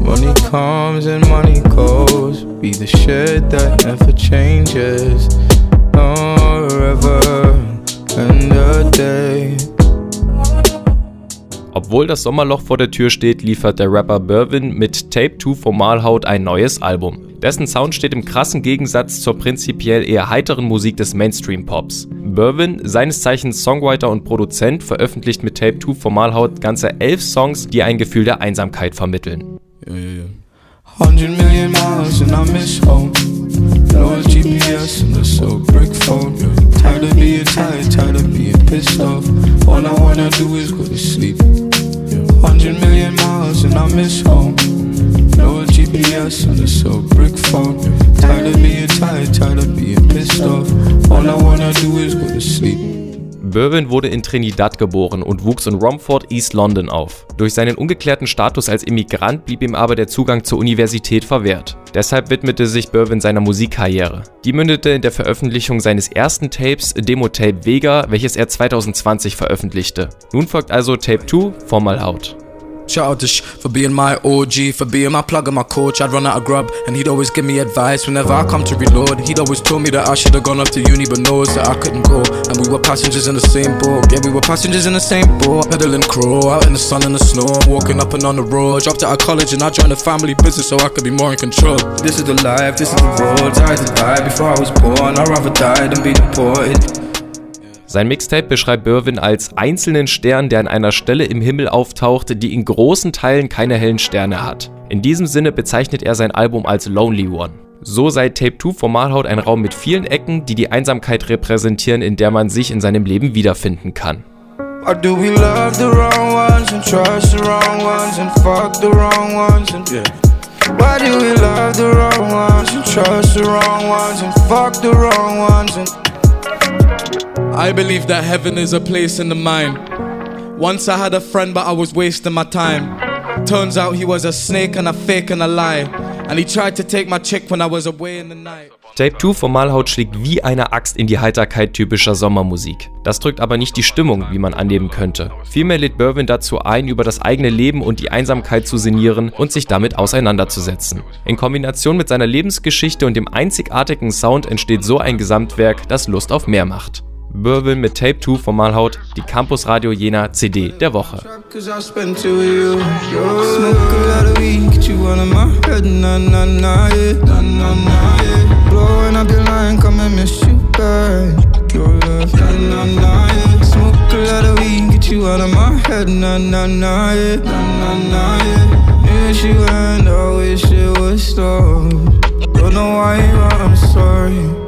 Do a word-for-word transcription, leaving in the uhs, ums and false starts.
Money comes and money goes. Be the shit that never changes. Forever and a day. Obwohl das Sommerloch vor der Tür steht, liefert der Rapper Bervin mit Tape zwei Formalhaut ein neues Album. Dessen Sound steht im krassen Gegensatz zur prinzipiell eher heiteren Musik des Mainstream-Pops. Bervin, seines Zeichens Songwriter und Produzent, veröffentlicht mit Tape zwei Formalhaut ganze elf Songs, die ein Gefühl der Einsamkeit vermitteln. Yeah, yeah, yeah. Hundred million miles and I miss home. No G P S and a so brick phone. Tired of being tired, tired of being pissed off. All I wanna do is go to sleep. Hundred million miles and I miss home. No G P S and a so brick phone. Tired of being tired, tired of being pissed off. All I wanna do is go to sleep. Bervin wurde in Trinidad geboren und wuchs in Romford, East London auf. Durch seinen ungeklärten Status als Immigrant blieb ihm aber der Zugang zur Universität verwehrt. Deshalb widmete sich Bervin seiner Musikkarriere. Die mündete in der Veröffentlichung seines ersten Tapes, Demo-Tape Vega, welches er zwanzig zwanzig veröffentlichte. Nun folgt also Tape zwei, Formalhaut. Childish for being my O G, for being my plug and my coach. I'd run out of grub and he'd always give me advice whenever I come to reload. He'd always told me that I should have gone up to uni but knows that I couldn't go. And we were passengers in the same boat. Yeah, we were passengers in the same boat. Peddling crow out in the sun and the snow, walking up and on the road. Dropped out of college and I joined the family business so I could be more in control. This is the life, this is the road. I had to die before I was born. I'd rather die than be deported. Sein Mixtape beschreibt Bervin als einzelnen Stern, der an einer Stelle im Himmel auftaucht, die in großen Teilen keine hellen Sterne hat. In diesem Sinne bezeichnet er sein Album als Lonely One. So sei Tape zwei Formalhaut ein Raum mit vielen Ecken, die die Einsamkeit repräsentieren, in der man sich in seinem Leben wiederfinden kann. Or do we love the wrong ones and trust the wrong ones and fuck the wrong ones and yeah. Why do we love the wrong ones and trust the wrong ones and fuck the wrong ones and I believe that heaven is a place in the mind. Once I had a friend but I was wasting my time. Turns out he was a snake and a fake and a lie. And he tried to take my chick when I was away in the night. Tape zwei Formalhaut schlägt wie eine Axt in die Heiterkeit typischer Sommermusik. Das drückt aber nicht die Stimmung, wie man annehmen könnte. Vielmehr lädt Bervin dazu ein, über das eigene Leben und die Einsamkeit zu sinnieren und sich damit auseinanderzusetzen. In Kombination mit seiner Lebensgeschichte und dem einzigartigen Sound entsteht so ein Gesamtwerk, das Lust auf mehr macht. Bervin mit Tape zwei Formalhaut, die Campus Radio Jena C D der Woche. Don't know why I'm sorry.